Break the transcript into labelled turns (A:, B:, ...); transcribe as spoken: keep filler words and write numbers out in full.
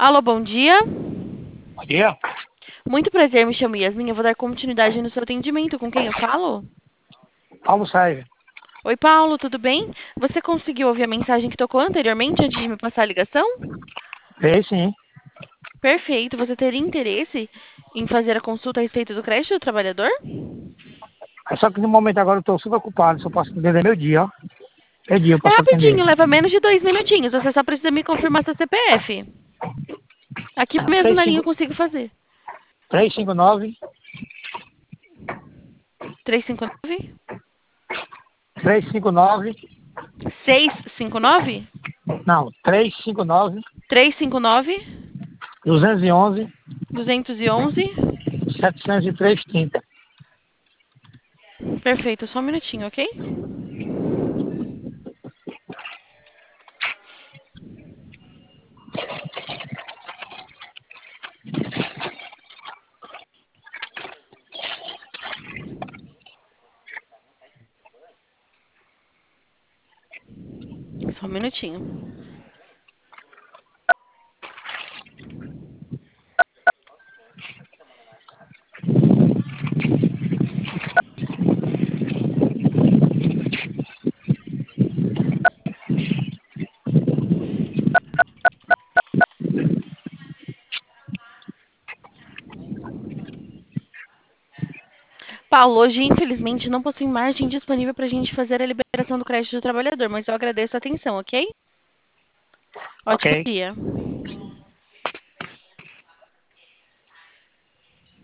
A: Alô, bom dia.
B: Bom dia.
A: Muito prazer, me chamo Yasmin. Eu vou dar continuidade no seu atendimento. Com quem eu falo?
B: Paulo Sérgio.
A: Oi, Paulo, tudo bem? Você conseguiu ouvir a mensagem que tocou anteriormente antes de me passar a ligação?
B: Veio sim.
A: Perfeito. Você teria interesse em fazer a consulta a respeito do crédito do trabalhador?
B: É só que no momento agora eu estou super ocupado, só posso atender meu dia, ó. É dia eu
A: É
B: posso atender.
A: rapidinho, leva menos de dois minutinhos. Você só precisa me confirmar seu C P F. Aqui mesmo na linha eu consigo fazer.
B: três cinco nove,
A: três cinco nove,
B: três cinco nove,
A: seis cinco nove,
B: não, três cinco nove,
A: três cinco nove,
B: duzentos e onze,
A: duzentos e onze.
B: setecentos e três trinta.
A: Perfeito, só um minutinho, ok? Só um minutinho. Paulo, hoje infelizmente não possui margem disponível para a gente fazer a liberação do crédito do trabalhador, mas eu agradeço a atenção, ok?
B: Ok.
A: Ótimo dia.